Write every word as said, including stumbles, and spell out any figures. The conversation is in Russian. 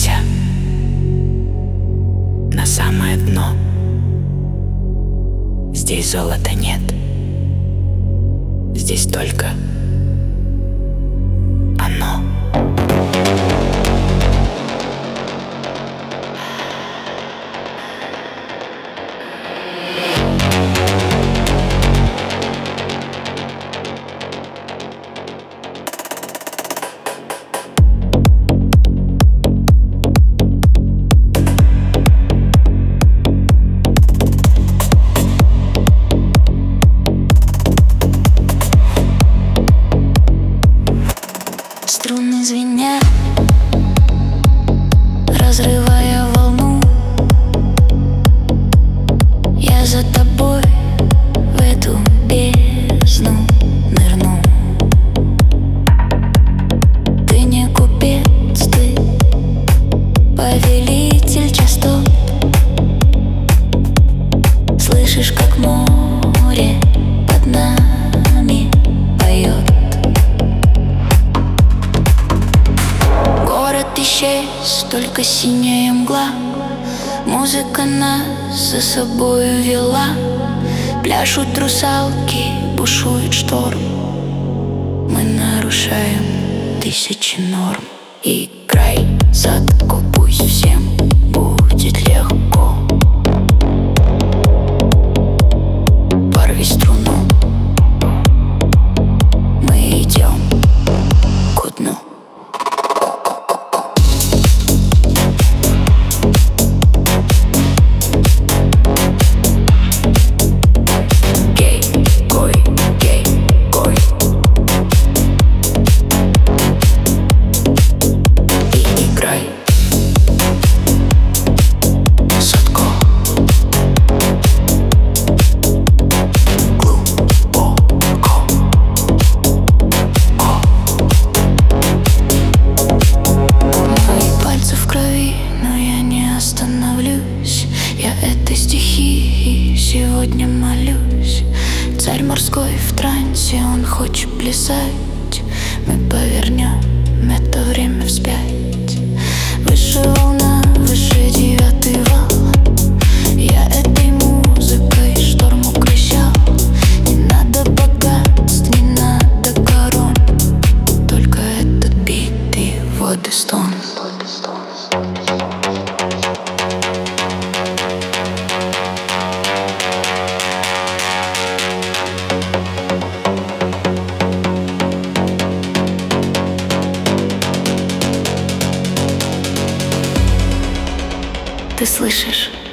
Опускайся на самое дно. Здесь золота нет, здесь только оно. Струны звенят, разрывая волну. Я за тобой в эту бездну нырну. Ты не купец, ты повелитель частот. Слышишь, как море под нами поет. Исчез, только синяя мгла. Музыка нас за собою вела. Пляшут русалки, бушует шторм. Мы нарушаем тысячи норм. Играй, садку, пусть всем будет легко. Порви струну, мы идем ко дну. Я этой стихии сегодня молюсь. Царь морской в трансе, он хочет плясать. Мы повернем это время вспять. Выше волна, выше девятый вал. Я этой музыкой шторм укращал. Не надо богатств, не надо корон, только этот бит и воды стон. Ты слышишь?